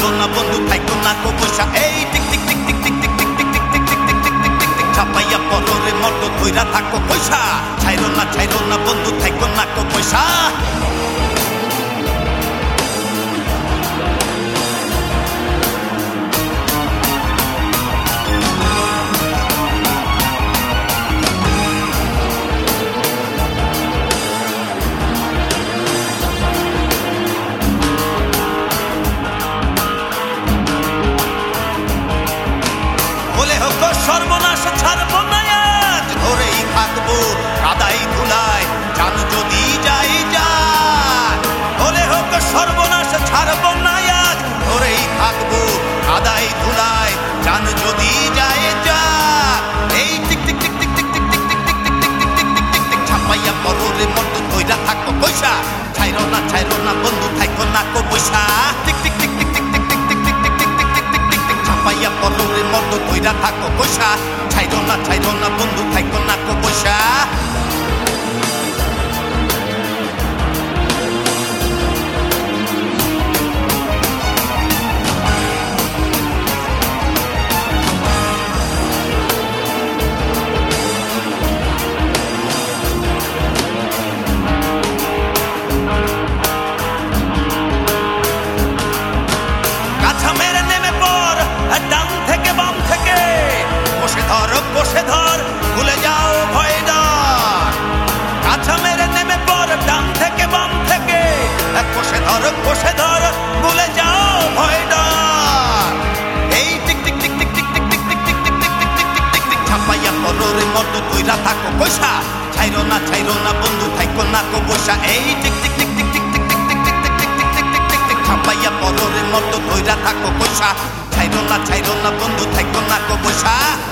না বন্ধু থাইকো না কো পয়সা এই টিক টিক টিক টিক টিক টিক টিক টিক টিক টিক টিক টিক টিক টিক টিক টিক ছাপাইয়া পররে মতো ধইরা থাকো পয়সা ছাইরো না বন্ধু থাইকো না কো পয়সা সর্বনাশ ছাড়ব না আজ ধরেই থাকবো কাদাই ধুলায় জান যদি যাই যায় বলে হোক সর্বনাশ ছাড়ব না আজ ধরেই থাকবো কাদাই ধুলায় জান যদি যাই যায় এই টিক টিক টিক টিক টিক টিক টিক টিক টিক টিক টিক টিক টিক টিক টিক ছাপাইয়া পররে মতো ধইরা থাকো পয়সা ছাইরো না বন্ধু থাইকো না কো পয়সা টিক টিক টিক টিক টিক টিক টিক টিক টিক টিক টিক টিক টিক টিক টিক ছাপাইয়া পররে মতো ধইরা থাকো পয়সা ছাইরো না বন্ধু থাইকো না কো পয়সা বসে ধর ভুলে যাও ভয় ডর কাছা মেরে নেমে পড় ডান থেকে বাম থেকে বসে ধর ভুলে যাও ভয় ডর এই টিক টিক টিক টিক টিক টিক টিক টিক টিক টিক টিক টিক টিক টিক টিক টিক ছাপাইয়া পররে মতো ধইরা থাকো পয়সা ছাইরো না বন্ধু থাইকো না কো পয়সা এই টিক টিক টিক টিক টিক টিক টিক টিক টিক টিক টিক টিক টিক টিক টিক ছাপাইয়া পররে মতো ধইরা থাকো পয়সা ছাইরো না বন্ধু থাইকো না কো পয়সা